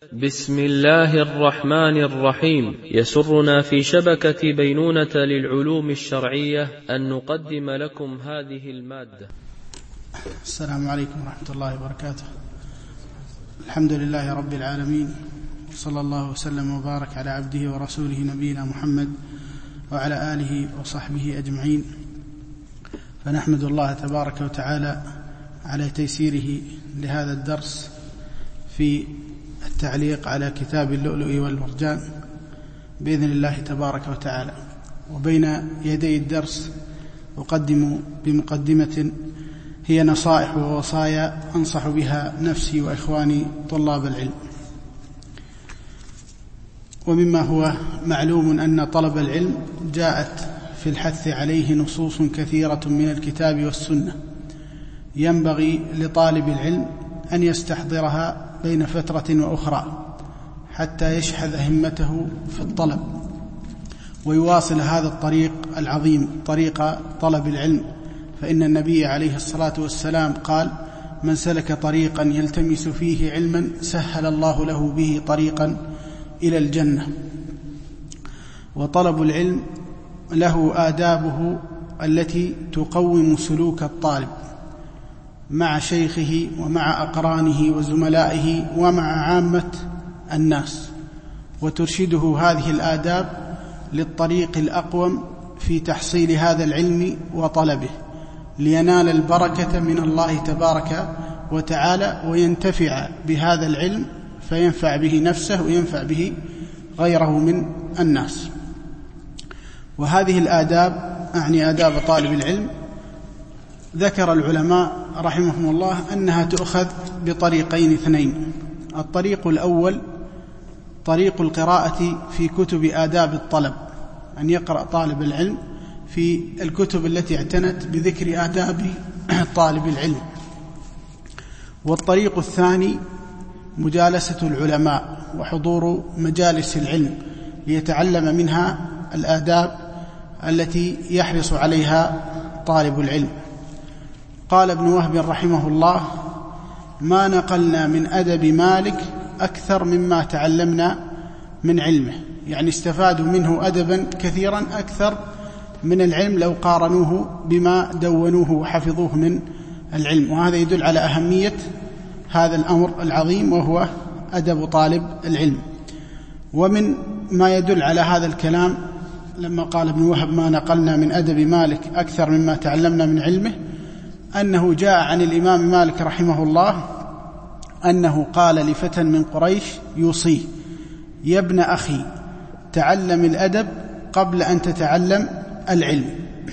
بسم الله الرحمن الرحيم. يسرنا في شبكة بينونة للعلوم الشرعية أن نقدم لكم هذه المادة. السلام عليكم ورحمة الله وبركاته. الحمد لله رب العالمين، وصلى الله وسلم وبارك على عبده ورسوله نبينا محمد وعلى آله وصحبه أجمعين. فنحمد الله تبارك وتعالى على تيسيره لهذا الدرس في التعليق على كتاب اللؤلؤ والمرجان بإذن الله تبارك وتعالى. وبين يدي الدرس أقدم بمقدمة هي نصائح ووصايا أنصح بها نفسي وإخواني طلاب العلم. ومما هو معلوم أن طلب العلم جاءت في الحث عليه نصوص كثيرة من الكتاب والسنة، ينبغي لطالب العلم أن يستحضرها بين فترة وأخرى حتى يشحذ همته في الطلب ويواصل هذا الطريق العظيم، طريق طلب العلم. فإن النبي عليه الصلاة والسلام قال: من سلك طريقا يلتمس فيه علما سهل الله له به طريقا إلى الجنة. وطلب العلم له آدابه التي تقوم سلوك الطالب مع شيخه ومع أقرانه وزملائه ومع عامة الناس، وترشده هذه الآداب للطريق الأقوم في تحصيل هذا العلم وطلبه، لينال البركة من الله تبارك وتعالى وينتفع بهذا العلم، فينفع به نفسه وينفع به غيره من الناس. وهذه الآداب أعني آداب طالب العلم، ذكر العلماء رحمهم الله أنها تؤخذ بطريقين اثنين. الطريق الأول طريق القراءة في كتب آداب الطلب، أن يقرأ طالب العلم في الكتب التي اعتنت بذكر آداب طالب العلم. والطريق الثاني مجالسة العلماء وحضور مجالس العلم ليتعلم منها الآداب التي يحرص عليها طالب العلم. قال ابن وهب رحمه الله: ما نقلنا من أدب مالك أكثر مما تعلمنا من علمه، يعني استفادوا منه أدبا كثيرا أكثر من العلم لو قارنوه بما دونوه وحفظوه من العلم. وهذا يدل على أهمية هذا الأمر العظيم وهو أدب طالب العلم. ومن ما يدل على هذا الكلام لما قال ابن وهب: ما نقلنا من أدب مالك أكثر مما تعلمنا من علمه، أنه جاء عن الإمام مالك رحمه الله أنه قال لفتى من قريش يوصيه: يا ابن أخي تعلم الأدب قبل أن تتعلم العلم.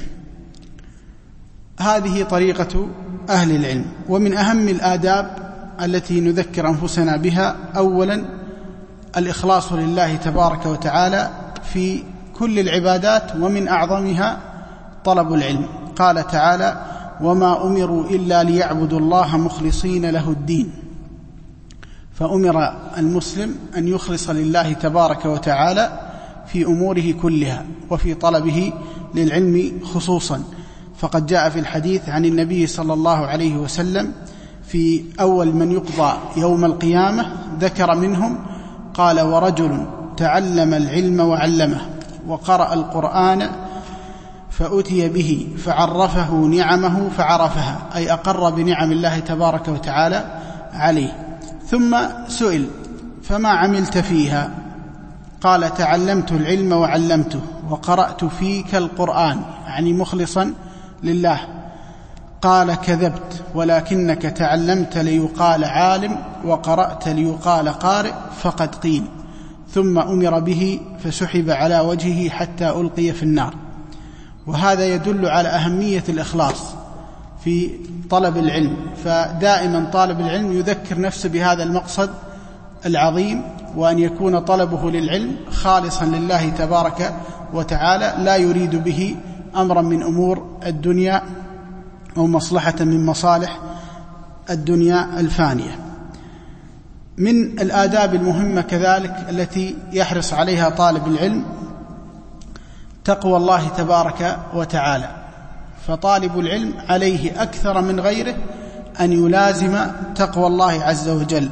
هذه طريقة أهل العلم. ومن أهم الآداب التي نذكر أنفسنا بها أولا الإخلاص لله تبارك وتعالى في كل العبادات، ومن أعظمها طلب العلم. قال تعالى: وما أمروا إلا ليعبدوا الله مخلصين له الدين. فأمر المسلم أن يخلص لله تبارك وتعالى في أموره كلها وفي طلبه للعلم خصوصا. فقد جاء في الحديث عن النبي صلى الله عليه وسلم في أول من يقضى يوم القيامة ذكر منهم قال: ورجل تعلم العلم وعلمه وقرأ القرآن فأتي به فعرفه نعمه فعرفها، أي أقر بنعم الله تبارك وتعالى عليه. ثم سئل: فما عملت فيها؟ قال: تعلمت العلم وعلمته وقرأت فيك القرآن، يعني مخلصا لله. قال: كذبت، ولكنك تعلمت ليقال عالم وقرأت ليقال قارئ، فقد قيل. ثم أمر به فسحب على وجهه حتى ألقي في النار. وهذا يدل على أهمية الإخلاص في طلب العلم. فدائما طالب العلم يذكر نفسه بهذا المقصد العظيم، وأن يكون طلبه للعلم خالصا لله تبارك وتعالى، لا يريد به أمرا من أمور الدنيا أو مصلحة من مصالح الدنيا الفانية. من الآداب المهمة كذلك التي يحرص عليها طالب العلم تقوى الله تبارك وتعالى. فطالب العلم عليه أكثر من غيره أن يلازم تقوى الله عز وجل،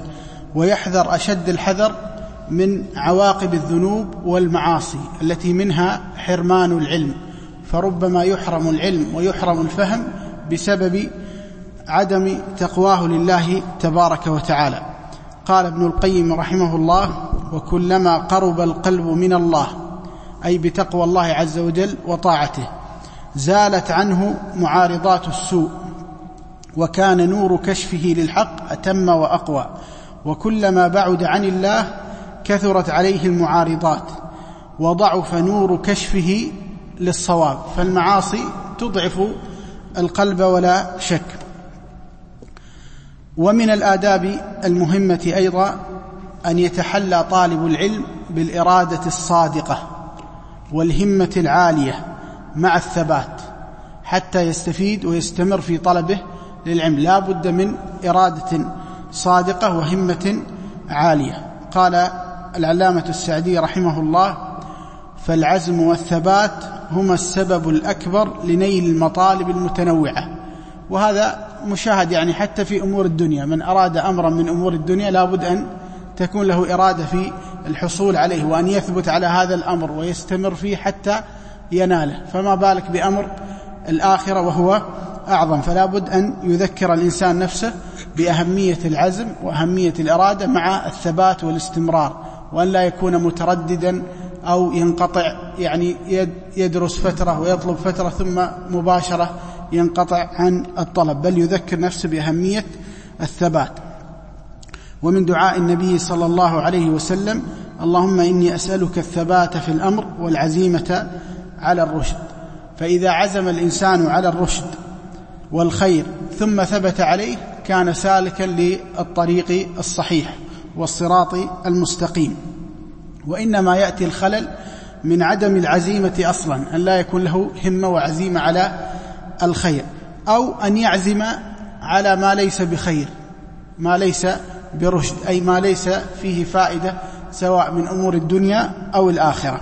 ويحذر أشد الحذر من عواقب الذنوب والمعاصي التي منها حرمان العلم، فربما يحرم العلم ويحرم الفهم بسبب عدم تقواه لله تبارك وتعالى. قال ابن القيم رحمه الله: وكلما قرب القلب من الله، أي بتقوى الله عز وجل وطاعته، زالت عنه معارضات السوء، وكان نور كشفه للحق أتم وأقوى، وكلما بعد عن الله كثرت عليه المعارضات وضعف نور كشفه للصواب. فالمعاصي تضعف القلب ولا شك. ومن الآداب المهمة أيضا أن يتحلى طالب العلم بالإرادة الصادقة والهمة العالية مع الثبات حتى يستفيد ويستمر في طلبه للعلم. لا بد من إرادة صادقة وهمة عالية. قال العلامة السعدي رحمه الله: فالعزم والثبات هما السبب الأكبر لنيل المطالب المتنوعة. وهذا مشاهد يعني حتى في أمور الدنيا، من أراد أمرا من أمور الدنيا لا بد أن تكون له إرادة في الحصول عليه وأن يثبت على هذا الأمر ويستمر فيه حتى يناله، فما بالك بأمر الآخرة وهو أعظم. فلا بد أن يذكر الإنسان نفسه بأهمية العزم وأهمية الإرادة مع الثبات والاستمرار، وأن لا يكون مترددا أو ينقطع، يعني يدرس فترة ويطلب فترة ثم مباشرة ينقطع عن الطلب، بل يذكر نفسه بأهمية الثبات. ومن دعاء النبي صلى الله عليه وسلم: اللهم إني أسألك الثبات في الأمر والعزيمة على الرشد. فإذا عزم الإنسان على الرشد والخير ثم ثبت عليه كان سالكا للطريق الصحيح والصراط المستقيم. وإنما يأتي الخلل من عدم العزيمة أصلا، أن لا يكون له همة وعزيمة على الخير، أو أن يعزم على ما ليس بخير، ما ليس برشد، أي ما ليس فيه فائدة سواء من أمور الدنيا أو الآخرة،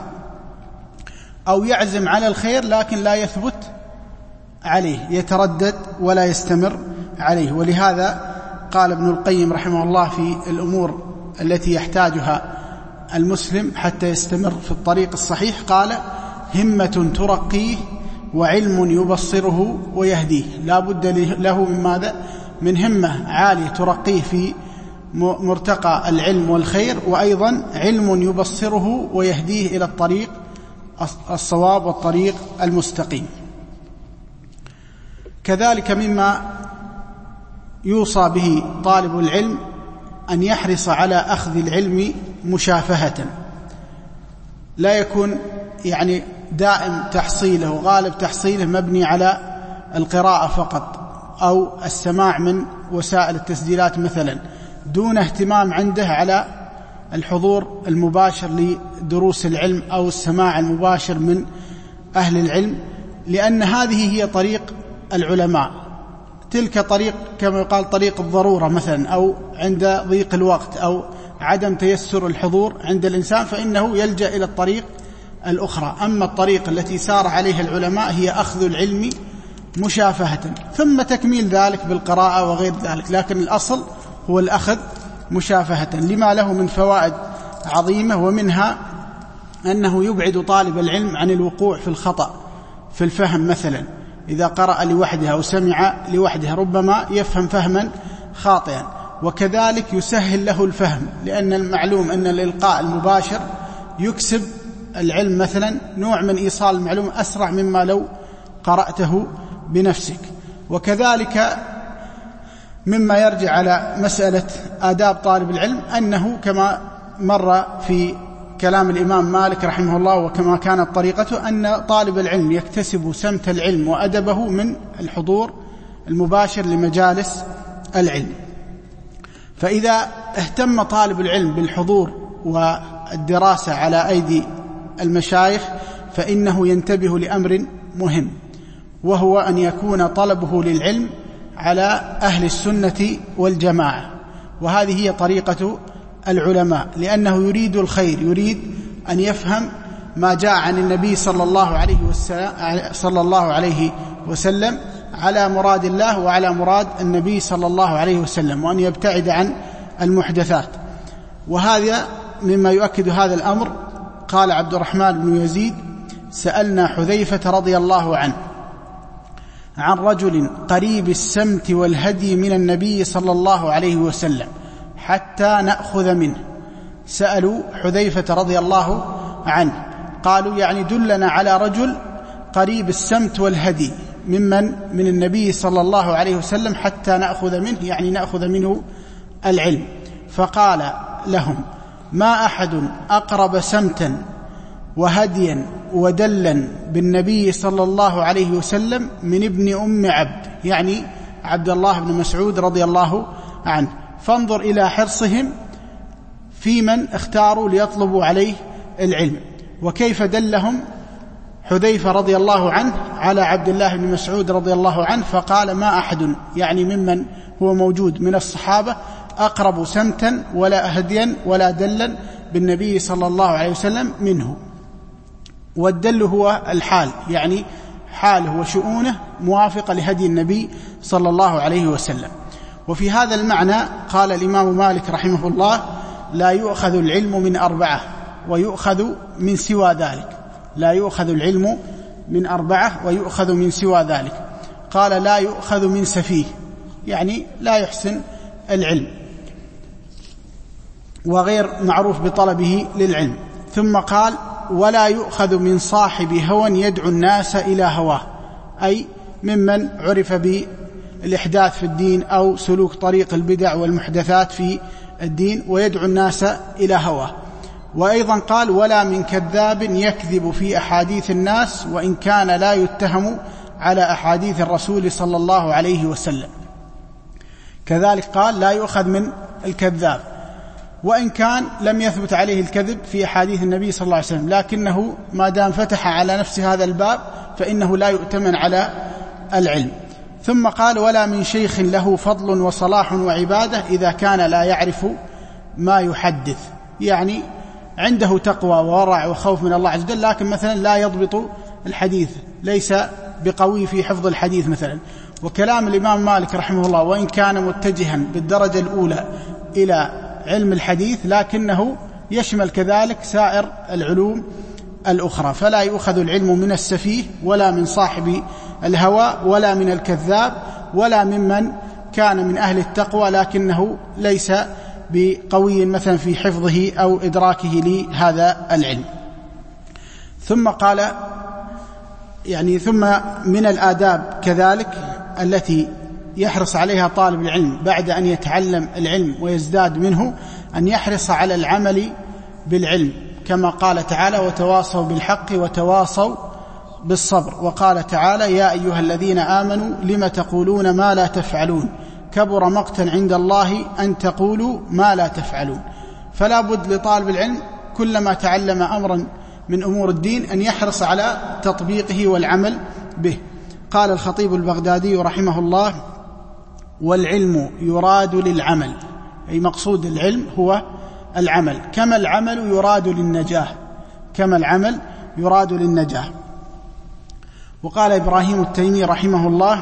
أو يعزم على الخير لكن لا يثبت عليه، يتردد ولا يستمر عليه. ولهذا قال ابن القيم رحمه الله في الأمور التي يحتاجها المسلم حتى يستمر في الطريق الصحيح، قال: همة ترقيه وعلم يبصره ويهديه. لا بد له من ماذا؟ من همة عالية ترقيه في مرتقى العلم والخير، وأيضا علم يبصره ويهديه إلى الطريق الصواب والطريق المستقيم. كذلك مما يوصى به طالب العلم أن يحرص على أخذ العلم مشافهة، لا يكون يعني دائم تحصيله وغالب تحصيله مبني على القراءة فقط أو السماع من وسائل التسجيلات مثلا، دون اهتمام عنده على الحضور المباشر لدروس العلم أو السماع المباشر من أهل العلم، لأن هذه هي طريق العلماء. تلك طريق كما يقال طريق الضرورة مثلا، أو عند ضيق الوقت أو عدم تيسر الحضور عند الإنسان فإنه يلجأ إلى الطريق الأخرى. أما الطريق التي سار عليها العلماء هي أخذ العلم مشافهة، ثم تكميل ذلك بالقراءة وغير ذلك، لكن الأصل هو الأخذ مشافهة لما له من فوائد عظيمة. ومنها أنه يبعد طالب العلم عن الوقوع في الخطأ في الفهم، مثلا إذا قرأ لوحده أو سمع لوحده ربما يفهم فهما خاطئا، وكذلك يسهل له الفهم، لأن المعلوم أن الإلقاء المباشر يكسب العلم مثلا نوع من إيصال المعلومة أسرع مما لو قرأته بنفسك. وكذلك مما يرجع على مسألة آداب طالب العلم أنه كما مر في كلام الإمام مالك رحمه الله وكما كانت طريقته، أن طالب العلم يكتسب سمت العلم وأدبه من الحضور المباشر لمجالس العلم. فإذا اهتم طالب العلم بالحضور والدراسة على أيدي المشايخ فإنه ينتبه لأمر مهم، وهو أن يكون طلبه للعلم على أهل السنة والجماعة، وهذه هي طريقة العلماء، لأنه يريد الخير، يريد أن يفهم ما جاء عن النبي صلى الله عليه وسلم على مراد الله وعلى مراد النبي صلى الله عليه وسلم، وأن يبتعد عن المحدثات. وهذا مما يؤكد هذا الأمر. قال عبد الرحمن بن يزيد: سألنا حذيفة رضي الله عنه عن رجل قريب السمت والهدي من النبي صلى الله عليه وسلم حتى نأخذ منه. سألوا حذيفة رضي الله عنه، قالوا يعني دلنا على رجل قريب السمت والهدي من النبي صلى الله عليه وسلم حتى نأخذ منه، يعني نأخذ منه العلم. فقال لهم: ما أحد أقرب سمتا وهديا ودلا بالنبي صلى الله عليه وسلم من ابن أم عبد، يعني عبد الله بن مسعود رضي الله عنه. فانظر إلى حرصهم في من اختاروا ليطلبوا عليه العلم، وكيف دلهم حذيفة رضي الله عنه على عبد الله بن مسعود رضي الله عنه. فقال: ما أحد، يعني ممن هو موجود من الصحابة، أقرب سمتا ولا هديا ولا دلا بالنبي صلى الله عليه وسلم منه. والدل هو الحال، يعني حاله وشؤونه موافقة لهدي النبي صلى الله عليه وسلم. وفي هذا المعنى قال الإمام مالك رحمه الله: لا يؤخذ العلم من 4 ويؤخذ من سوى ذلك. لا يؤخذ العلم من 4 ويؤخذ من سوى ذلك. قال: لا يؤخذ من سفيه، يعني لا يحسن العلم وغير معروف بطلبه للعلم. ثم قال: ولا يؤخذ من صاحب هوى يدعو الناس إلى هواه، أي ممن عرف بالإحداث في الدين أو سلوك طريق البدع والمحدثات في الدين ويدعو الناس إلى هواه. وأيضا قال: ولا من كذاب يكذب في أحاديث الناس وإن كان لا يتهم على أحاديث الرسول صلى الله عليه وسلم. كذلك قال: لا يؤخذ من الكذاب وإن كان لم يثبت عليه الكذب في أحاديث النبي صلى الله عليه وسلم، لكنه ما دام فتح على نفسه هذا الباب فإنه لا يؤتمن على العلم. ثم قال: ولا من شيخ له فضل وصلاح وعبادة إذا كان لا يعرف ما يحدث، يعني عنده تقوى وورع وخوف من الله عز وجل، لكن مثلا لا يضبط الحديث، ليس بقوي في حفظ الحديث مثلا. وكلام الإمام مالك رحمه الله وإن كان متجها بالدرجة الأولى إلى علم الحديث لكنه يشمل كذلك سائر العلوم الأخرى. فلا يؤخذ العلم من السفيه ولا من صاحب الهوى ولا من الكذاب ولا ممن كان من أهل التقوى لكنه ليس بقوي مثلا في حفظه أو إدراكه لهذا العلم. ثم قال يعني ثم من الآداب كذلك التي يحرص عليها طالب العلم بعد أن يتعلم العلم ويزداد منه أن يحرص على العمل بالعلم، كما قال تعالى: وتواصوا بالحق وتواصوا بالصبر. وقال تعالى: يا أيها الذين آمنوا لم تقولون ما لا تفعلون كبر مقتا عند الله أن تقولوا ما لا تفعلون. فلا بد لطالب العلم كلما تعلم أمرا من أمور الدين أن يحرص على تطبيقه والعمل به. قال الخطيب البغدادي رحمه الله: والعلم يراد للعمل، أي مقصود العلم هو العمل، كما العمل يراد للنجاة، كما العمل يراد للنجاة. وقال إبراهيم التيمي رحمه الله: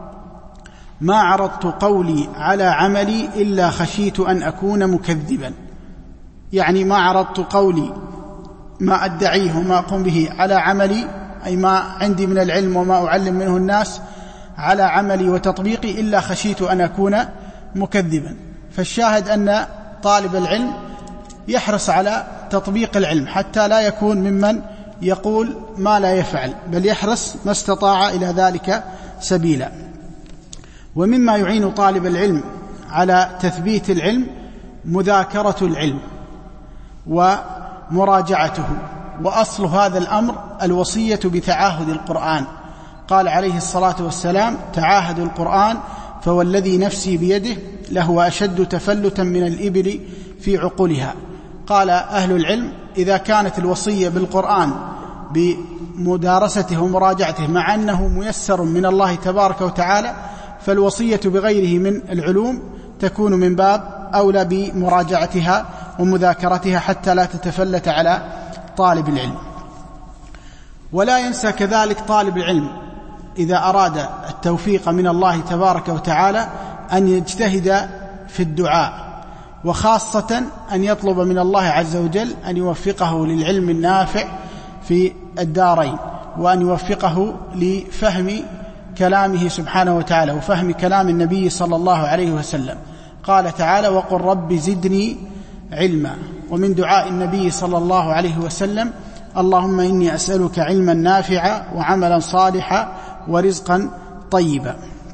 ما عرضت قولي على عملي إلا خشيت أن أكون مكذبا، يعني ما عرضت قولي ما أدعيه وما أقوم به على عملي، أي ما عندي من العلم وما أعلم منه الناس على عملي وتطبيقي إلا خشيت أن أكون مكذبا. فالشاهد أن طالب العلم يحرص على تطبيق العلم حتى لا يكون ممن يقول ما لا يفعل، بل يحرص ما استطاع إلى ذلك سبيلا. ومما يعين طالب العلم على تثبيت العلم مذاكرة العلم ومراجعته. وأصل هذا الأمر الوصية بتعاهد القرآن. قال عليه الصلاة والسلام: تعاهدوا القرآن فوالذي نفسي بيده لهو أشد تفلتا من الإبل في عقولها. قال أهل العلم: إذا كانت الوصية بالقرآن بمدارسته ومراجعته مع أنه ميسر من الله تبارك وتعالى، فالوصية بغيره من العلوم تكون من باب أولى بمراجعتها ومذاكرتها حتى لا تتفلت على طالب العلم. ولا ينسى كذلك طالب العلم إذا أراد التوفيق من الله تبارك وتعالى أن يجتهد في الدعاء، وخاصة أن يطلب من الله عز وجل أن يوفقه للعلم النافع في الدارين، وأن يوفقه لفهم كلامه سبحانه وتعالى وفهم كلام النبي صلى الله عليه وسلم. قال تعالى: وقل رب زدني علما. ومن دعاء النبي صلى الله عليه وسلم: اللهم إني أسألك علما نافعا وعملا صالحا ورزقا طيبا.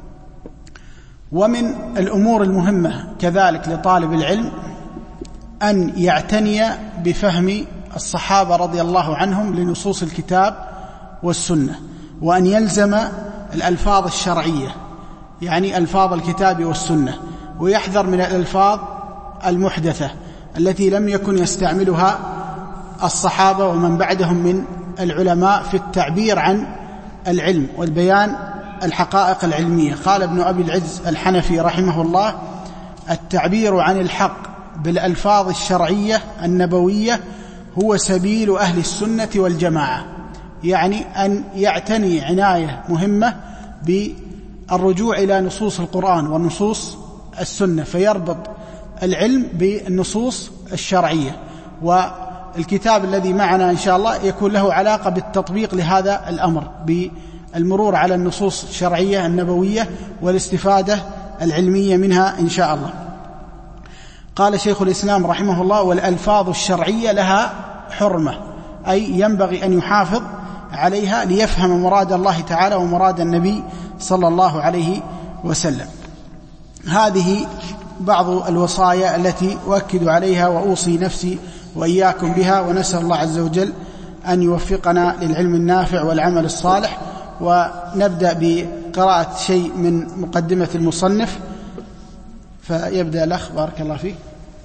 ومن الأمور المهمة كذلك لطالب العلم أن يعتني بفهم الصحابة رضي الله عنهم لنصوص الكتاب والسنة، وأن يلزم الألفاظ الشرعية، يعني ألفاظ الكتاب والسنة، ويحذر من الألفاظ المحدثة التي لم يكن يستعملها الصحابة ومن بعدهم من العلماء في التعبير عن العلم والبيان الحقائق العلمية. قال ابن أبي العز الحنفي رحمه الله: التعبير عن الحق بالألفاظ الشرعية النبوية هو سبيل أهل السنة والجماعة، يعني أن يعتني عناية مهمة بالرجوع إلى نصوص القرآن ونصوص السنة، فيربط العلم بالنصوص الشرعية. والكتاب الذي معنا إن شاء الله يكون له علاقة بالتطبيق لهذا الأمر، بالمرور على النصوص الشرعية النبوية والاستفادة العلمية منها إن شاء الله. قال شيخ الإسلام رحمه الله: والألفاظ الشرعية لها حرمة، أي ينبغي أن يحافظ عليها ليفهم مراد الله تعالى ومراد النبي صلى الله عليه وسلم. هذه بعض الوصايا التي أؤكد عليها وأوصي نفسي وإياكم بها، ونسأل الله عز وجل أن يوفقنا للعلم النافع والعمل الصالح. ونبدأ بقراءة شيء من مقدمة المصنف، فيبدأ الأخ بارك الله فيه.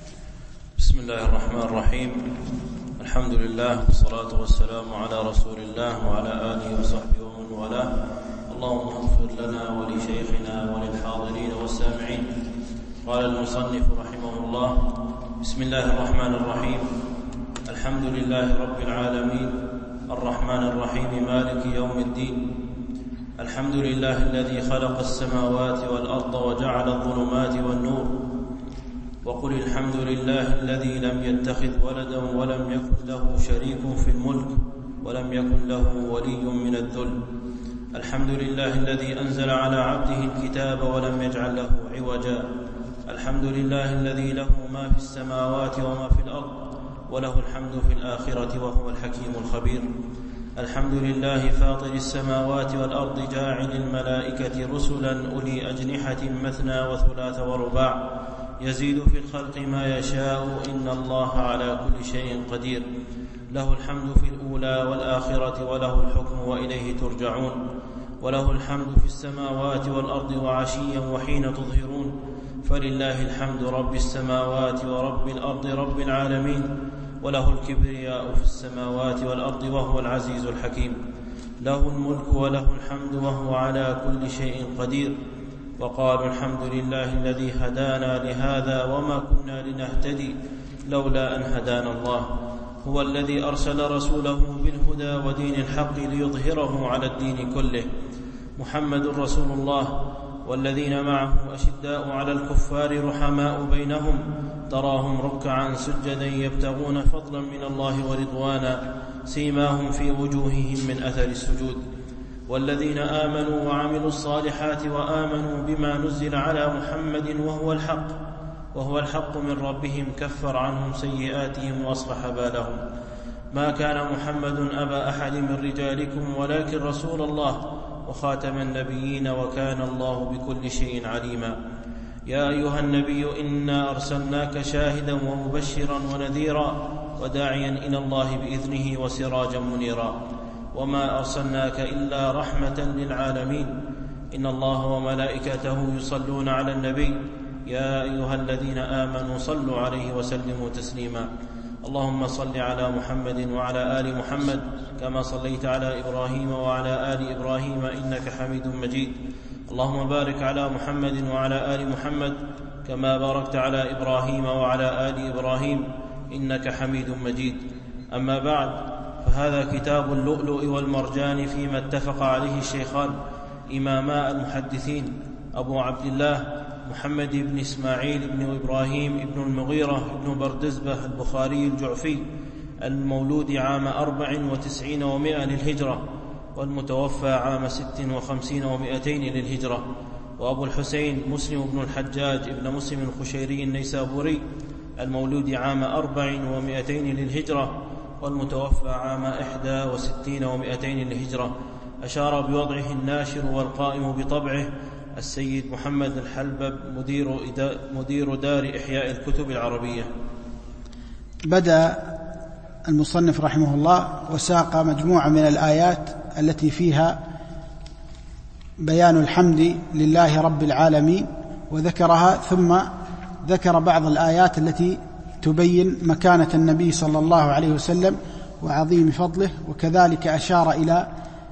بسم الله الرحمن الرحيم. الحمد لله والصلاة والسلام على رسول الله وعلى آله وصحبه ومن والاه. اللهم اغفر لنا ولشيخنا وللحاضرين والسامعين. قال المصنف رحمه الله: بسم الله الرحمن الرحيم. الحمد لله رب العالمين الرحمن الرحيم مالك يوم الدين. الحمد لله الذي خلق السماوات والأرض وجعل الظلمات والنور. وقل الحمد لله الذي لم يتخذ ولدا ولم يكن له شريك في الملك ولم يكن له ولي من الذل. الحمد لله الذي أنزل على عبده الكتاب ولم يجعل له عوجا. الحمد لله الذي له ما في السماوات وما في الأرض وله الحمد في الآخرة وهو الحكيم الخبير. الحمد لله فاطر السماوات والأرض جاعل الملائكة رسلا أولي أجنحة مثنى وثلاث ورباع يزيد في الخلق ما يشاء إن الله على كل شيء قدير. له الحمد في الأولى والآخرة وله الحكم وإليه ترجعون. وله الحمد في السماوات والأرض وعشيا وحين تظهرون. فلله الحمد رب السماوات ورب الأرض رب العالمين. وله الكبرياء في السماوات والأرض وهو العزيز الحكيم. له الملك وله الحمد وهو على كل شيء قدير. وقالوا الحمد لله الذي هدانا لهذا وما كنا لنهتدي لولا أن هدانا الله. هو الذي أرسل رسوله بالهدى ودين الحق ليظهره على الدين كله. محمد رسول الله والذين معه أشداء على الكفار رحماء بينهم تراهم ركعا سجدا يبتغون فضلا من الله ورضوانا سيماهم في وجوههم من أثر السجود. والذين آمنوا وعملوا الصالحات وآمنوا بما نزل على محمد وهو الحق من ربهم كفر عنهم سيئاتهم وأصلح بالهم. ما كان محمد أبا أحد من رجالكم ولكن رسول الله وخاتم النبيين وكان الله بكل شيء عليما. يا أيها النبي إنا أرسلناك شاهدا ومبشرا ونذيرا وداعيا إلى الله بإذنه وسراجا منيرا. وما أرسلناك إلا رحمة للعالمين. إن الله وملائكته يصلون على النبي يا أيها الذين آمنوا صلوا عليه وسلموا تسليما. اللهم صل على محمد وعلى آل محمد كما صليت على إبراهيم وعلى آل إبراهيم إنك حميد مجيد. اللهم بارك على محمد وعلى آل محمد كما باركت على إبراهيم وعلى آل إبراهيم إنك حميد مجيد. أما بعد، فهذا كتاب اللؤلؤ والمرجان فيما اتفق عليه الشيخان إماما المحدثين أبو عبد الله محمد بن إسماعيل بن إبراهيم بن المغيرة بن بردزبة البخاري الجعفي المولود عام 94 و100 للهجرة والمتوفى عام 56 و200 للهجرة. وأبو الحسين مسلم بن الحجاج بن مسلم الخشيري النيسابوري المولود عام 4 و200 للهجرة والمتوفى عام 61 و200 للهجرة. أشار بوضعه الناشر والقائم بطبعه السيد محمد الحلبب مدير دار إحياء الكتب العربية. بدأ المصنف رحمه الله وساق مجموعة من الآيات التي فيها بيان الحمد لله رب العالمين وذكرها، ثم ذكر بعض الآيات التي تبين مكانة النبي صلى الله عليه وسلم وعظيم فضله، وكذلك أشار إلى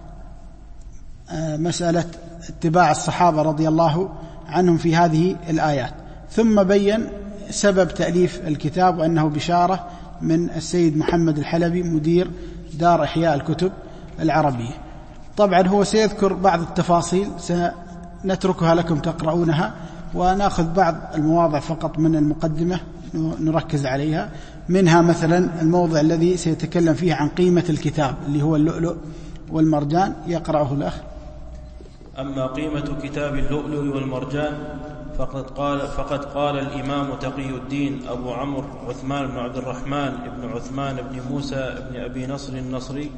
مسألة اتباع الصحابة رضي الله عنهم في هذه الآيات، ثم بين سبب تأليف الكتاب وأنه بشارة من السيد محمد الحلبي مدير دار إحياء الكتب العربية. طبعا هو سيذكر بعض التفاصيل سنتركها لكم تقرؤونها، ونأخذ بعض المواضع فقط من المقدمة نركز عليها، منها مثلا الموضع الذي سيتكلم فيه عن قيمة الكتاب اللي هو اللؤلؤ والمرجان، يقرأه الأخ. أما قيمة كتاب اللؤلؤ والمرجان فقد قال الإمام تقي الدين أبو عمرو عثمان بن عبد الرحمن بن عثمان بن موسى بن أبي نصر النصري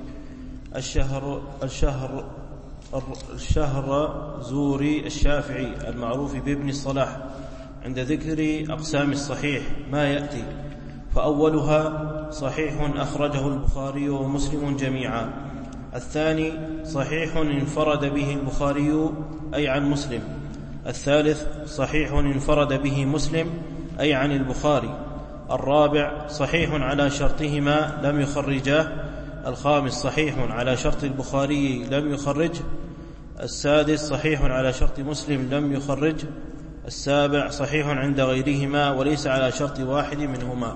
الشهر زوري الشافعي المعروف بابن الصلاح عند ذكر أقسام الصحيح ما يأتي: فأولها صحيح أخرجه البخاري ومسلم جميعا، الثاني صحيح انفرد به البخاري أي عن مسلم، الثالث صحيح انفرد به مسلم أي عن البخاري، الرابع صحيح على شرطهما لم يخرجاه، الخامس صحيح على شرط البخاري لم يخرجه، السادس صحيح على شرط مسلم لم يخرجه، السابع صحيح عند غيرهما وليس على شرط واحد منهما.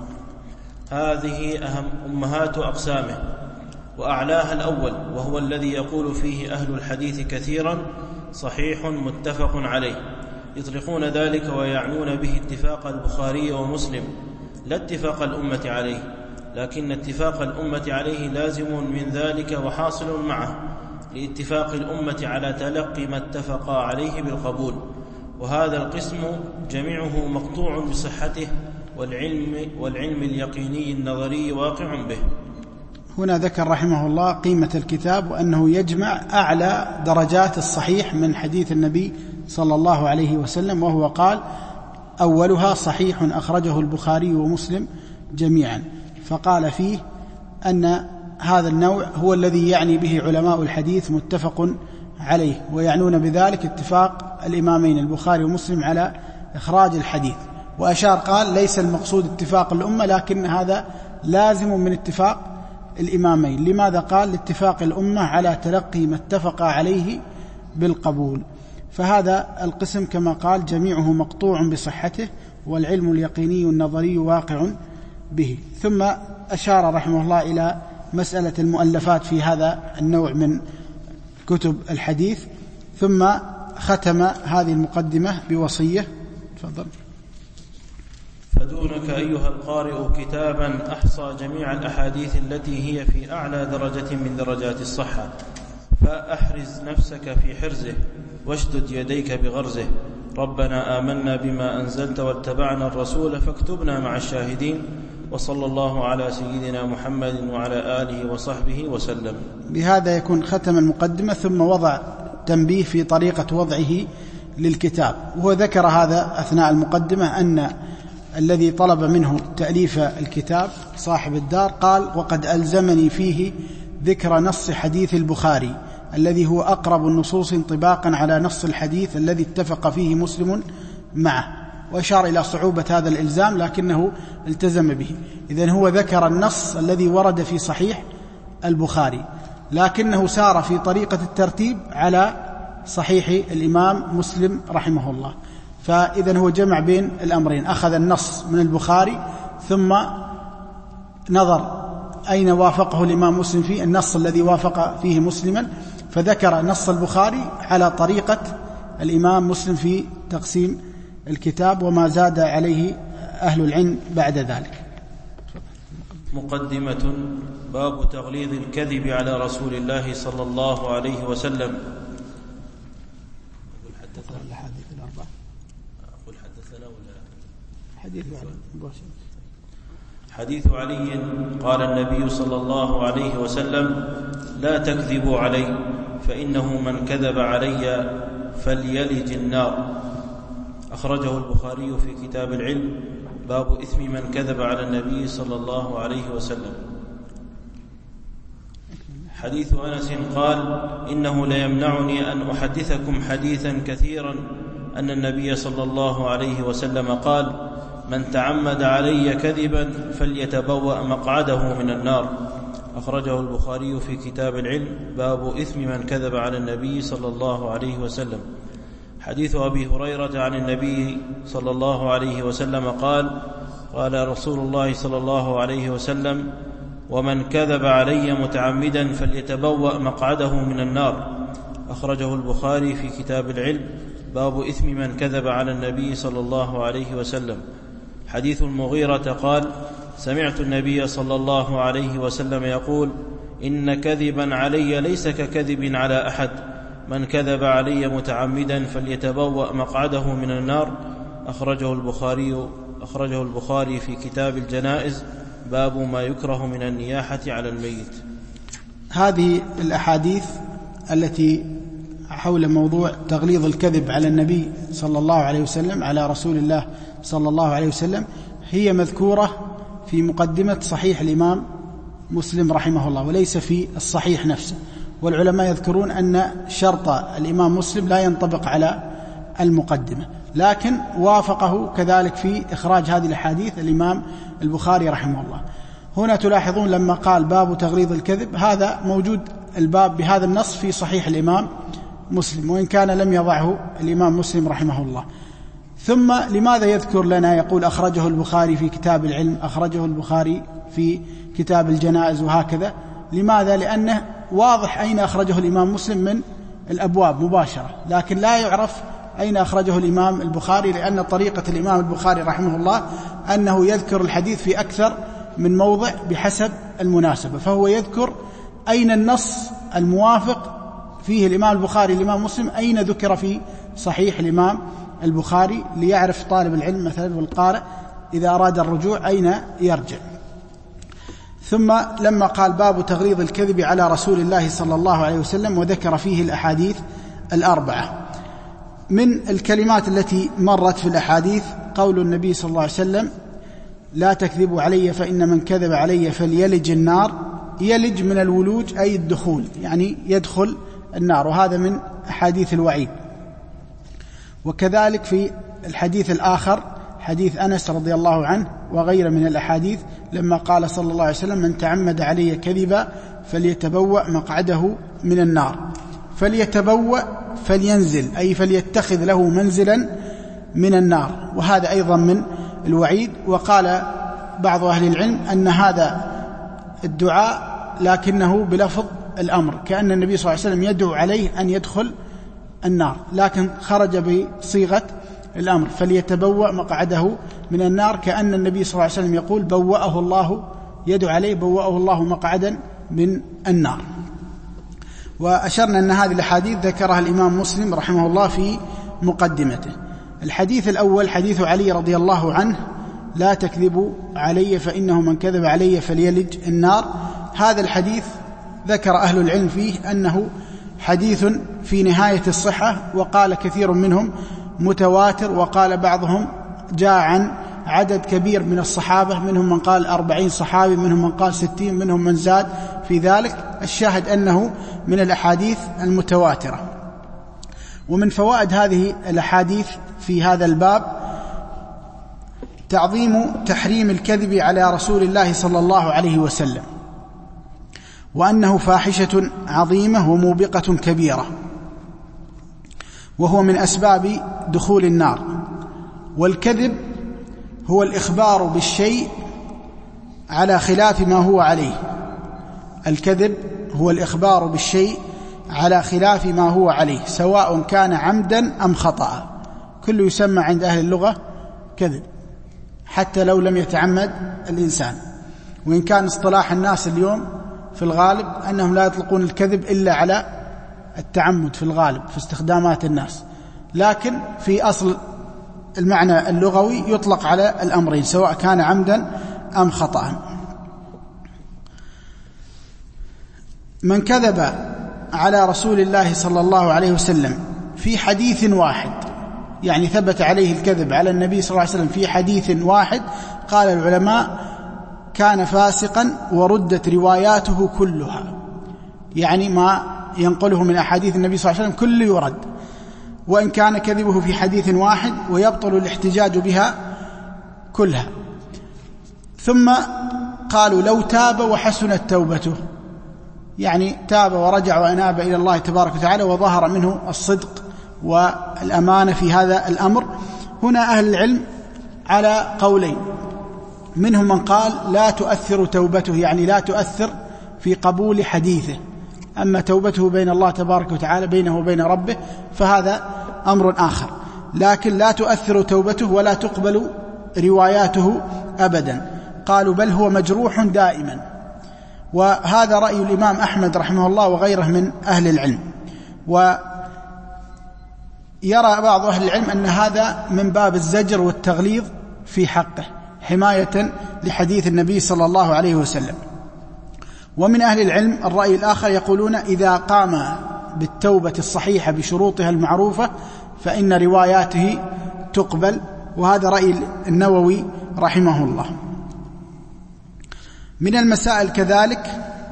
هذه أمهات أقسامه، وأعلاها الأول وهو الذي يقول فيه أهل الحديث كثيرا: صحيح متفق عليه، يطلقون ذلك ويعنون به اتفاق البخاري ومسلم لا اتفاق الأمة عليه، لكن اتفاق الأمة عليه لازم من ذلك وحاصل معه، لاتفاق الأمة على تلقي ما اتفق عليه بالقبول. وهذا القسم جميعه مقطوع بصحته، والعلم اليقيني النظري واقع به. هنا ذكر رحمه الله قيمة الكتاب وأنه يجمع أعلى درجات الصحيح من حديث النبي صلى الله عليه وسلم، وهو قال: أولها صحيح أخرجه البخاري ومسلم جميعا، فقال فيه أن هذا النوع هو الذي يعني به علماء الحديث متفق عليه، ويعنون بذلك اتفاق الإمامين البخاري ومسلم على إخراج الحديث. وأشار قال: ليس المقصود اتفاق الأمة، لكن هذا لازم من اتفاق الإمامين. لماذا قال لاتفاق الأمة على تلقي ما اتفق عليه بالقبول؟ فهذا القسم كما قال جميعه مقطوع بصحته، والعلم اليقيني النظري واقع به. ثم أشار رحمه الله إلى مسألة المؤلفات في هذا النوع من كتب الحديث، ثم ختم هذه المقدمة بوصية. تفضل. فدونك أيها القارئ كتابا أحصى جميع الأحاديث التي هي في أعلى درجة من درجات الصحة، فأحرز نفسك في حرزه واشدد يديك بغرزه. ربنا آمنا بما أنزلت واتبعنا الرسول فاكتبنا مع الشاهدين. وصلى الله على سيدنا محمد وعلى آله وصحبه وسلم. بهذا يكون ختم المقدمة، ثم وضع تنبيه في طريقة وضعه للكتاب. وهو ذكر هذا أثناء المقدمة أن الذي طلب منه تأليف الكتاب صاحب الدار قال: وقد ألزمني فيه ذكر نص حديث البخاري الذي هو أقرب النصوص انطباقا على نص الحديث الذي اتفق فيه مسلم معه. وأشار إلى صعوبة هذا الإلزام لكنه التزم به. إذن هو ذكر النص الذي ورد في صحيح البخاري، لكنه سار في طريقة الترتيب على صحيح الإمام مسلم رحمه الله. فإذن هو جمع بين الأمرين، أخذ النص من البخاري ثم نظر أين وافقه الإمام مسلم فيه النص الذي وافق فيه مسلما، فذكر نص البخاري على طريقة الإمام مسلم في تقسيم الكتاب وما زاد عليه أهل العلم بعد ذلك. مقدمة. باب تغليظ الكذب على رسول الله صلى الله عليه وسلم. حديث علي قال النبي صلى الله عليه وسلم: لا تكذبوا علي فإنه من كذب علي فليلج النار. أخرجه البخاري في كتاب العلم باب إثم من كذب على النبي صلى الله عليه وسلم. حديث أنس قال: إنه ليمنعني أن أحدثكم حديثا كثيرا أن النبي صلى الله عليه وسلم قال: من تعمد علي كذبا فليتبوأ مقعده من النار. أخرجه البخاري في كتاب العلم باب إثم من كذب على النبي صلى الله عليه وسلم. حديث أبي هريرة عن النبي صلى الله عليه وسلم قال: قال رسول الله صلى الله عليه وسلم: ومن كذب علي متعمدا فليتبوأ مقعده من النار. أخرجه البخاري في كتاب العلم باب إثم من كذب على النبي صلى الله عليه وسلم. حديث المغيرة قال: سمعت النبي صلى الله عليه وسلم يقول: إن كذبا علي ليس ككذب على أحد، من كذب علي متعمدا فليتبوأ مقعده من النار. أخرجه البخاري في كتاب الجنائز باب ما يكره من النياحة على الميت. هذه الأحاديث التي حول موضوع تغليظ الكذب على النبي صلى الله عليه وسلم على رسول الله صلى الله عليه وسلم هي مذكورة في مقدمة صحيح الإمام مسلم رحمه الله، وليس في الصحيح نفسه. والعلماء يذكرون أن شرط الإمام مسلم لا ينطبق على المقدمة، لكن وافقه كذلك في إخراج هذه الأحاديث الإمام البخاري رحمه الله. هنا تلاحظون لما قال باب تغليظ الكذب، هذا موجود الباب بهذا النص في صحيح الإمام مسلم، وإن كان لم يضعه الإمام مسلم رحمه الله. ثم لماذا يذكر لنا يقول أخرجه البخاري في كتاب العلم، أخرجه البخاري في كتاب الجنائز وهكذا؟ لماذا؟ لأنه واضح أين أخرجه الإمام مسلم من الأبواب مباشرة، لكن لا يعرف أين أخرجه الإمام البخاري، لأن طريقة الإمام البخاري رحمه الله أنه يذكر الحديث في أكثر من موضع بحسب المناسبة، فهو يذكر أين النص الموافق فيه الإمام البخاري الإمام مسلم، أين ذكر في صحيح الإمام البخاري، ليعرف طالب العلم مثلا والقارئ إذا أراد الرجوع أين يرجع. ثم لما قال باب تغليظ الكذب على رسول الله صلى الله عليه وسلم وذكر فيه الأحاديث الأربعة، من الكلمات التي مرت في الأحاديث قول النبي صلى الله عليه وسلم: لا تكذبوا علي فإن من كذب علي فليلج النار. يلج من الولوج أي الدخول، يعني يدخل النار، وهذا من أحاديث الوعيد. وكذلك في الحديث الآخر حديث أنس رضي الله عنه وغيره من الأحاديث لما قال صلى الله عليه وسلم: من تعمد علي كذبا فليتبوأ مقعده من النار. فليتبوأ فلينزل، أي فليتخذ له منزلا من النار، وهذا أيضا من الوعيد. وقال بعض أهل العلم أن هذا الدعاء لكنه بلفظ الأمر، كأن النبي صلى الله عليه وسلم يدعو عليه أن يدخل النار، لكن خرج بصيغة الأمر: فليتبوأ مقعده من النار، كأن النبي صلى الله عليه وسلم يقول بوأه الله، يدعو عليه بوأه الله مقعدا من النار. وأشرنا أن هذه الأحاديث ذكرها الإمام مسلم رحمه الله في مقدمته. الحديث الأول حديث علي رضي الله عنه: لا تكذبوا علي فإنه من كذب علي فليلج النار. هذا الحديث ذكر أهل العلم فيه أنه حديث في نهاية الصحة، وقال كثير منهم متواتر، وقال بعضهم جاء عن عدد كبير من الصحابة، منهم من قال 40 صحابي، منهم من قال 60، منهم من زاد في ذلك. الشاهد أنه من الأحاديث المتواترة. ومن فوائد هذه الأحاديث في هذا الباب تعظيم تحريم الكذب على رسول الله صلى الله عليه وسلم، وأنه فاحشة عظيمة وموبقة كبيرة، وهو من أسباب دخول النار. والكذب هو الإخبار بالشيء على خلاف ما هو عليه. الكذب هو الإخبار بالشيء على خلاف ما هو عليه، سواء كان عمدا أم خطأ. كله يسمى عند أهل اللغة كذب حتى لو لم يتعمد الإنسان. وإن كان اصطلاح الناس اليوم في الغالب أنهم لا يطلقون الكذب إلا على التعمد في الغالب في استخدامات الناس، لكن في أصل المعنى اللغوي يطلق على الأمرين سواء كان عمدا أم خطأ. من كذب على رسول الله صلى الله عليه وسلم في حديث واحد، يعني ثبت عليه الكذب على النبي صلى الله عليه وسلم في حديث واحد، قال العلماء كان فاسقا وردت رواياته كلها، يعني ما ينقله من أحاديث النبي صلى الله عليه وسلم كله يرد، وإن كان كذبه في حديث واحد، ويبطل الاحتجاج بها كلها. ثم قالوا لو تاب وحسنت توبته، يعني تاب ورجع وأناب إلى الله تبارك وتعالى وظهر منه الصدق والأمانة في هذا الأمر. هنا أهل العلم على قولين، منهم من قال لا تؤثر توبته، يعني لا تؤثر في قبول حديثه، أما توبته بين الله تبارك وتعالى بينه وبين ربه فهذا أمر آخر، لكن لا تؤثر توبته ولا تقبل رواياته أبدا. قالوا بل هو مجروح دائما، وهذا رأي الإمام أحمد رحمه الله وغيره من أهل العلم. ويرى بعض أهل العلم أن هذا من باب الزجر والتغليظ في حقه حماية لحديث النبي صلى الله عليه وسلم. ومن أهل العلم الرأي الآخر يقولون إذا قام بالتوبة الصحيحة بشروطها المعروفة فإن رواياته تقبل، وهذا رأي النووي رحمه الله. من المسائل كذلك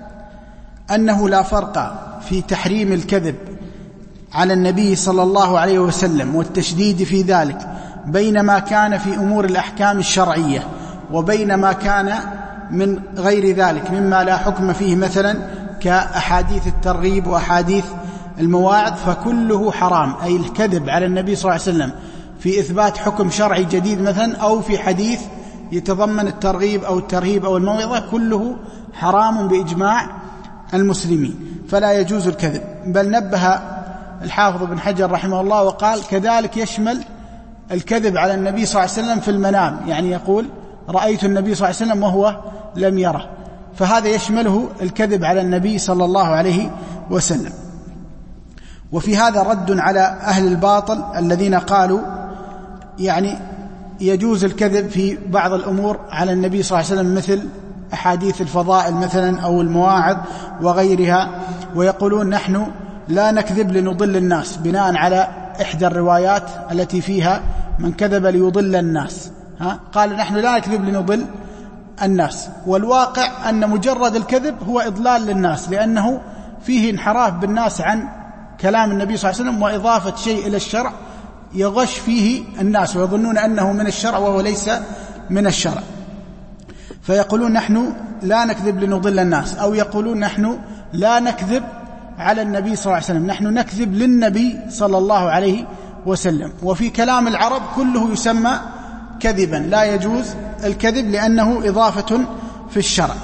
أنه لا فرق في تحريم الكذب على النبي صلى الله عليه وسلم والتشديد في ذلك بين ما كان في أمور الأحكام الشرعية وبين ما كان من غير ذلك مما لا حكم فيه، مثلا كأحاديث الترغيب وأحاديث المواعظ، فكله حرام. أي الكذب على النبي صلى الله عليه وسلم في إثبات حكم شرعي جديد مثلا، أو في حديث يتضمن الترغيب أو الترهيب أو الموعظة، كله حرام بإجماع المسلمين، فلا يجوز الكذب. بل نبه الحافظ بن حجر رحمه الله وقال كذلك يشمل الكذب على النبي صلى الله عليه وسلم في المنام، يعني يقول رأيت النبي صلى الله عليه وسلم وهو لم يره، فهذا يشمله الكذب على النبي صلى الله عليه وسلم. وفي هذا رد على أهل الباطل الذين قالوا يعني يجوز الكذب في بعض الأمور على النبي صلى الله عليه وسلم مثل أحاديث الفضائل مثلا أو المواعظ وغيرها، ويقولون نحن لا نكذب لنضل الناس بناء على إحدى الروايات التي فيها من كذب ليضل الناس. قال نحن لا نكذب لنضل الناس، والواقع أن مجرد الكذب هو إضلال للناس، لأنه فيه انحراف بالناس عن كلام النبي صلى الله عليه وسلم وإضافة شيء إلى الشرع يغش فيه الناس ويظنون أنه من الشرع وهو ليس من الشرع. فيقولون نحن لا نكذب لنضل الناس، أو يقولون نحن لا نكذب على النبي صلى الله عليه وسلم، نحن نكذب للنبي صلى الله عليه وسلم. وفي كلام العرب كله يسمى كذبا، لا يجوز الكذب لأنه إضافة في الشرع.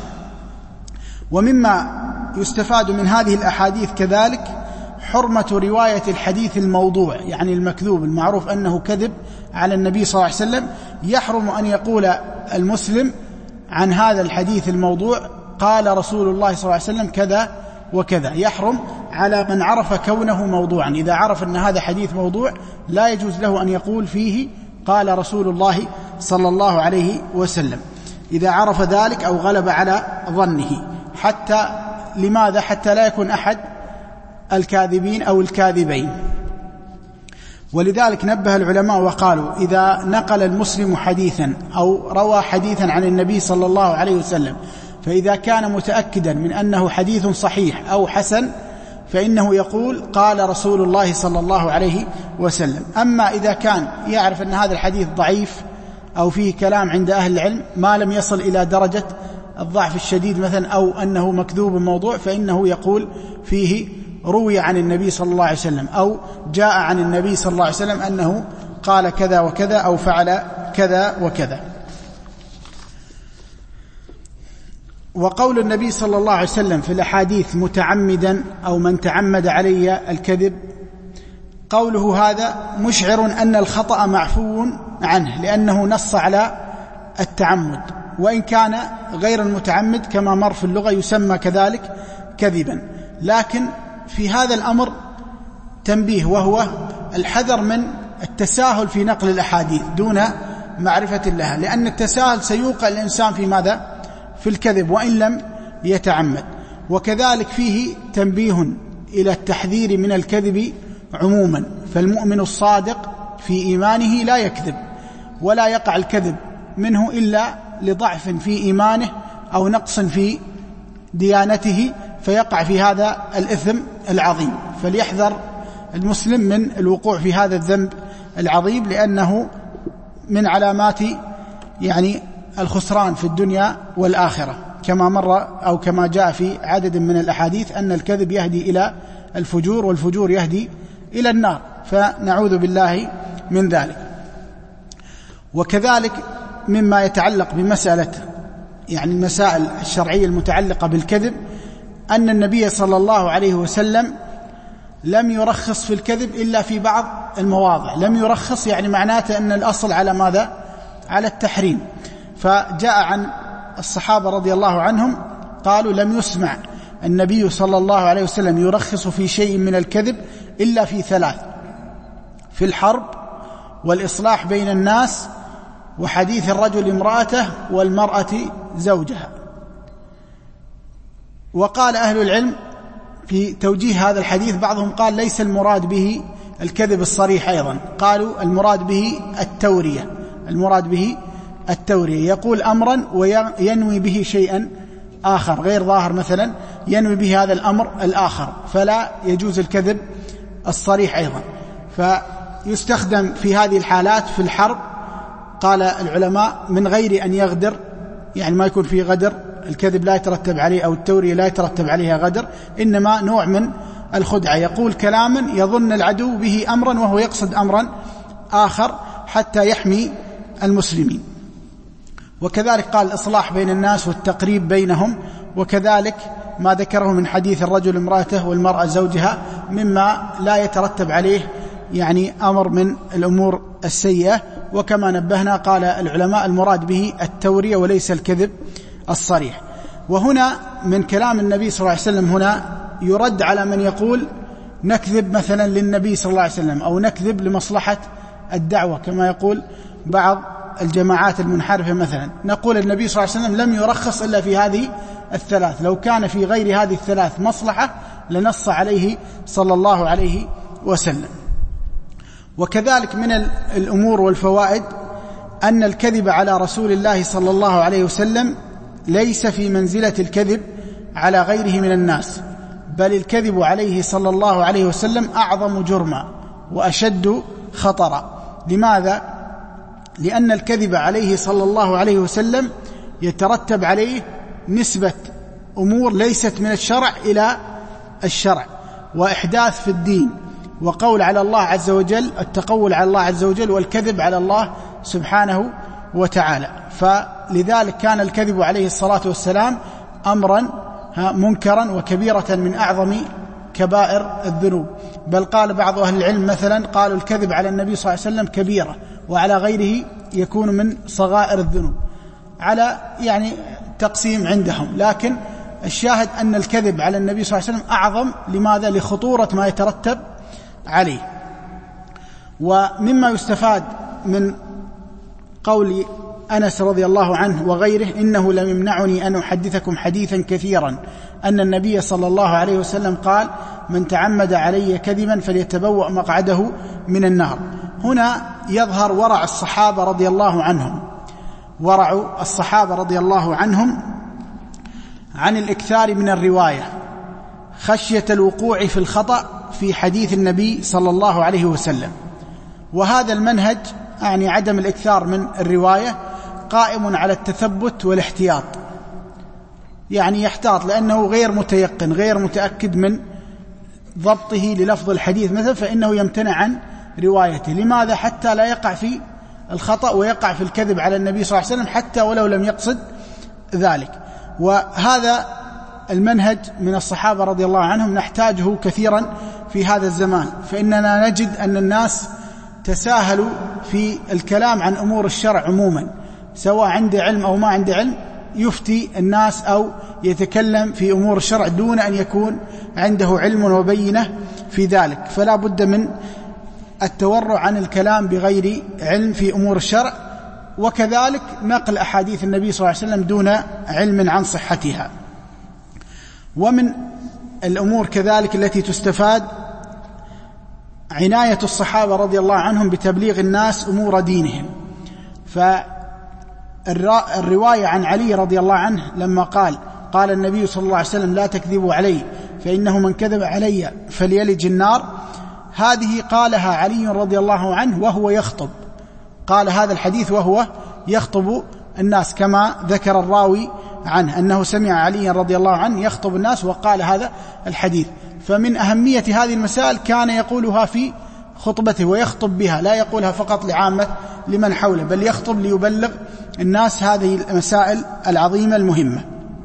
ومما يستفاد من هذه الأحاديث كذلك حرمة رواية الحديث الموضوع، يعني المكذوب المعروف أنه كذب على النبي صلى الله عليه وسلم. يحرم أن يقول المسلم عن هذا الحديث الموضوع قال رسول الله صلى الله عليه وسلم كذا وكذا، يحرم على من عرف كونه موضوعا. إذا عرف أن هذا حديث موضوع لا يجوز له أن يقول فيه قال رسول الله صلى الله عليه وسلم إذا عرف ذلك أو غلب على ظنه. حتى لماذا؟ حتى لا يكون أحد الكاذبين أو الكاذبين. ولذلك نبه العلماء وقالوا إذا نقل المسلم حديثا أو روى حديثا عن النبي صلى الله عليه وسلم، فإذا كان متأكدا من أنه حديث صحيح أو حسن فإنه يقول قال رسول الله صلى الله عليه وسلم. أما إذا كان يعرف أن هذا الحديث ضعيف أو فيه كلام عند أهل العلم ما لم يصل إلى درجة الضعف الشديد مثلا، أو أنه مكذوب موضوع، فإنه يقول فيه روي عن النبي صلى الله عليه وسلم أو جاء عن النبي صلى الله عليه وسلم أنه قال كذا وكذا أو فعل كذا وكذا. وقول النبي صلى الله عليه وسلم في الأحاديث متعمدا أو من تعمد علي الكذب قوله هذا مشعر أن الخطأ معفو عنه، لأنه نص على التعمد، وإن كان غير المتعمد كما مر في اللغة يسمى كذلك كذبا. لكن في هذا الأمر تنبيه، وهو الحذر من التساهل في نقل الأحاديث دون معرفة لها، لأن التساهل سيوقع الإنسان في ماذا؟ في الكذب وإن لم يتعمد. وكذلك فيه تنبيه إلى التحذير من الكذب عموما، فالمؤمن الصادق في إيمانه لا يكذب، ولا يقع الكذب منه إلا لضعف في إيمانه أو نقص في ديانته، فيقع في هذا الإثم العظيم. فليحذر المسلم من الوقوع في هذا الذنب العظيم، لأنه من علامات الخسران في الدنيا والآخرة، كما مر أو كما جاء في عدد من الأحاديث أن الكذب يهدي إلى الفجور، والفجور يهدي إلى النار، فنعوذ بالله من ذلك. وكذلك مما يتعلق بمسألة المسائل الشرعية المتعلقة بالكذب، أن النبي صلى الله عليه وسلم لم يرخص في الكذب إلا في بعض المواضع. لم يرخص معناته أن الأصل على ماذا؟ على التحريم. فجاء عن الصحابة رضي الله عنهم قالوا لم يسمع النبي صلى الله عليه وسلم يرخص في شيء من الكذب إلا في ثلاث: في الحرب، والإصلاح بين الناس، وحديث الرجل امرأته، والمرأة زوجها. وقال أهل العلم في توجيه هذا الحديث، بعضهم قال ليس المراد به الكذب الصريح، أيضا قالوا المراد به التورية، المراد به التورية، يقول أمرا وينوي به شيئا آخر غير ظاهر، مثلا ينوي به هذا الأمر الآخر، فلا يجوز الكذب الصريح أيضا. فيستخدم في هذه الحالات في الحرب، قال العلماء من غير أن يغدر، ما يكون فيه غدر، الكذب لا يترتب عليه أو التورية لا يترتب عليها غدر، إنما نوع من الخدعة، يقول كلاما يظن العدو به أمرا وهو يقصد أمرا آخر حتى يحمي المسلمين. وكذلك قال الإصلاح بين الناس والتقريب بينهم، وكذلك ما ذكره من حديث الرجل امرأته والمرأة زوجها مما لا يترتب عليه أمر من الأمور السيئة. وكما نبهنا قال العلماء المراد به التورية وليس الكذب الصريح. وهنا من كلام النبي صلى الله عليه وسلم هنا يرد على من يقول نكذب مثلا للنبي صلى الله عليه وسلم، أو نكذب لمصلحة الدعوة، كما يقول بعض الجماعات المنحرفة مثلا. نقول النبي صلى الله عليه وسلم لم يرخص إلا في هذه الثلاث، لو كان في غير هذه الثلاث مصلحة لنص عليه صلى الله عليه وسلم. وكذلك من الأمور والفوائد أن الكذب على رسول الله صلى الله عليه وسلم ليس في منزلة الكذب على غيره من الناس، بل الكذب عليه صلى الله عليه وسلم أعظم جرما وأشد خطرا. لماذا؟ لأن الكذب عليه صلى الله عليه وسلم يترتب عليه نسبة أمور ليست من الشرع إلى الشرع، وإحداث في الدين، وقول على الله عز وجل، التقول على الله عز وجل، والكذب على الله سبحانه وتعالى. فلذلك كان الكذب عليه الصلاة والسلام أمرا منكرا وكبيرة من أعظم كبائر الذنوب. بل قال بعض أهل العلم مثلا، قالوا الكذب على النبي صلى الله عليه وسلم كبيرة، وعلى غيره يكون من صغائر الذنوب، على تقسيم عندهم. لكن الشاهد أن الكذب على النبي صلى الله عليه وسلم أعظم. لماذا؟ لخطورة ما يترتب عليه. ومما يستفاد من قول أنس رضي الله عنه وغيره: إنه لم يمنعني أن أحدثكم حديثا كثيرا أن النبي صلى الله عليه وسلم قال: من تعمد علي كذبا فليتبوأ مقعده من النار. هنا يظهر ورع الصحابة رضي الله عنهم، ورع الصحابة رضي الله عنهم عن الإكثار من الرواية خشية الوقوع في الخطأ في حديث النبي صلى الله عليه وسلم. وهذا المنهج عدم الإكثار من الرواية قائم على التثبت والاحتياط، يحتاط لأنه غير متيقن غير متأكد من ضبطه للفظ الحديث مثلا، فإنه يمتنع عن روايته. لماذا؟ حتى لا يقع في الخطأ ويقع في الكذب على النبي صلى الله عليه وسلم حتى ولو لم يقصد ذلك. وهذا المنهج من الصحابة رضي الله عنهم نحتاجه كثيرا في هذا الزمان، فإننا نجد أن الناس تساهلوا في الكلام عن أمور الشرع عموما، سواء عنده علم أو ما عنده علم، يفتي الناس أو يتكلم في أمور الشرع دون أن يكون عنده علم وبينة في ذلك. فلا بد من التورع عن الكلام بغير علم في أمور الشرع، وكذلك نقل أحاديث النبي صلى الله عليه وسلم دون علم عن صحتها. ومن الأمور كذلك التي تستفاد عناية الصحابة رضي الله عنهم بتبليغ الناس أمور دينهم. فالرواية عن علي رضي الله عنه لما قال النبي صلى الله عليه وسلم: لا تكذبوا علي فإنه من كذب علي فليلج النار، هذه قالها علي رضي الله عنه وهو يخطب، قال هذا الحديث وهو يخطب الناس، كما ذكر الراوي عنه أنه سمع علي رضي الله عنه يخطب الناس وقال هذا الحديث. فمن أهمية هذه المسائل كان يقولها في خطبته ويخطب بها، لا يقولها فقط لعامة لمن حوله، بل يخطب ليبلغ الناس هذه المسائل العظيمة المهمة.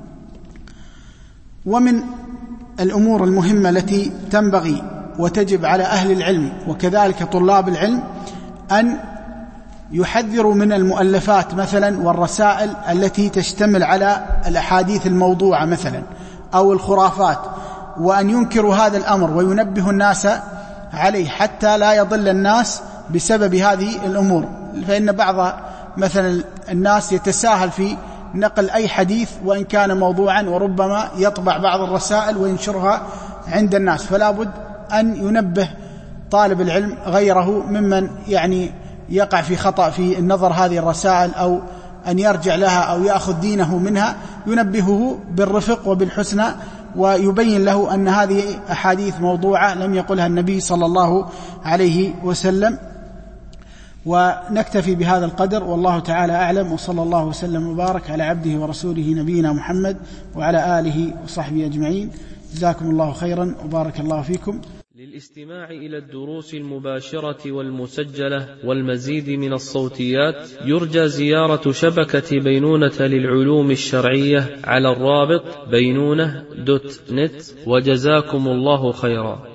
ومن الأمور المهمة التي تنبغي وتجب على أهل العلم وكذلك طلاب العلم أن يحذروا من المؤلفات مثلا والرسائل التي تشتمل على الأحاديث الموضوعة مثلا أو الخرافات، وأن ينكروا هذا الأمر وينبه الناس عليه حتى لا يضل الناس بسبب هذه الأمور. فإن بعض مثلا الناس يتساهل في نقل أي حديث وإن كان موضوعا، وربما يطبع بعض الرسائل وينشرها عند الناس. فلا بد أن ينبه طالب العلم غيره ممن يقع في خطأ في النظر هذه الرسائل أو أن يرجع لها أو يأخذ دينه منها، ينبهه بالرفق وبالحسنى ويبين له أن هذه أحاديث موضوعة لم يقلها النبي صلى الله عليه وسلم. ونكتفي بهذا القدر، والله تعالى أعلم، وصلى الله وسلم وبارك على عبده ورسوله نبينا محمد وعلى آله وصحبه أجمعين. جزاكم الله خيرا وبارك الله فيكم. للاستماع إلى الدروس المباشرة والمسجلة والمزيد من الصوتيات يرجى زيارة شبكة بينونة للعلوم الشرعية على الرابط بينونة.net. وجزاكم الله خيرا.